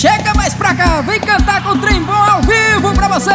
Chega mais pra cá, vem cantar com o trem bom ao vivo pra você.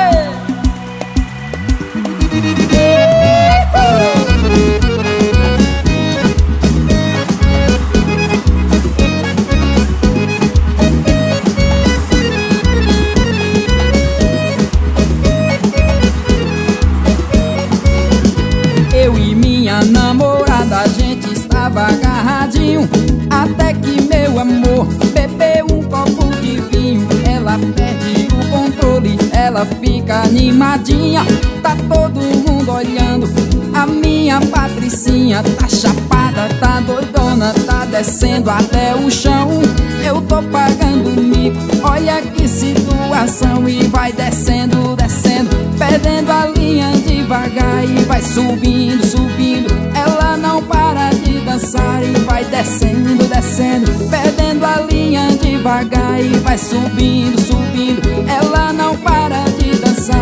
Eu e minha namorada, a gente estava agarradinho, até que meu amor bebeu um copo de vinho. Ela perde o controle, ela fica animadinha, tá todo mundo olhando. A minha Patricinha tá chapada, tá doidona, tá descendo até o chão. Eu tô pagando mico, olha que situação. E vai descendo, descendo, perdendo a linha devagar. E vai subindo, subindo, ela não para de dançar. E vai descendo, descendo, perdendo a linha devagar. E vai subindo, subindo, ela não para de dançar.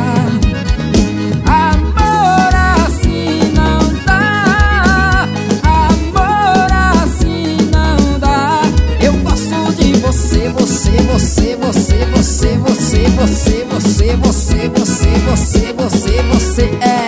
Amor assim não dá, amor assim não dá. Eu gosto de você, você, você, você, você, você, você, você, você, você, você, você, você é.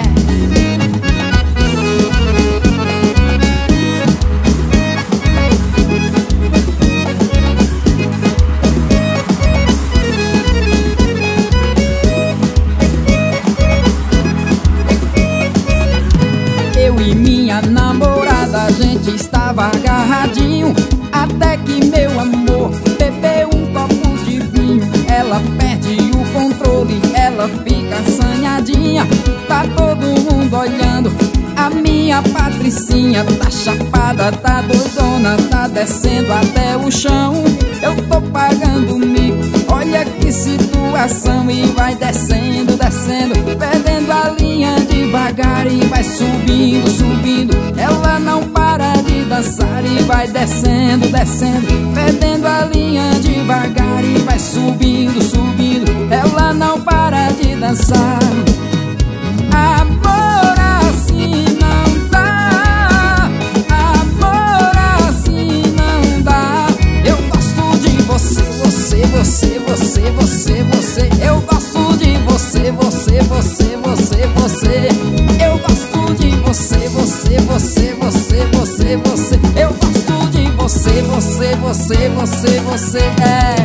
Eu e minha namorada, a gente estava agarradinho, até que meu amor bebeu um copo de vinho. Ela perde o controle, ela fica assanhadinha, tá todo mundo olhando. A minha Patricinha tá chapada, tá doidona, tá descendo até o chão. Eu tô pagando mico, olha que situação. E vai descendo, descendo, perdendo a linha devagar. E vai subindo, subindo, ela não para de dançar. E vai descendo, descendo, perdendo a linha devagar. E vai subindo, subindo, ela não para de dançar. Amor assim não dá, amor assim não dá. Eu gosto de você, você, você, você, você, você. Eu gosto de você, você, você, você, você. Eu gosto de você, você, você, você, você, você. Eu gosto de você, você, você, você, você é.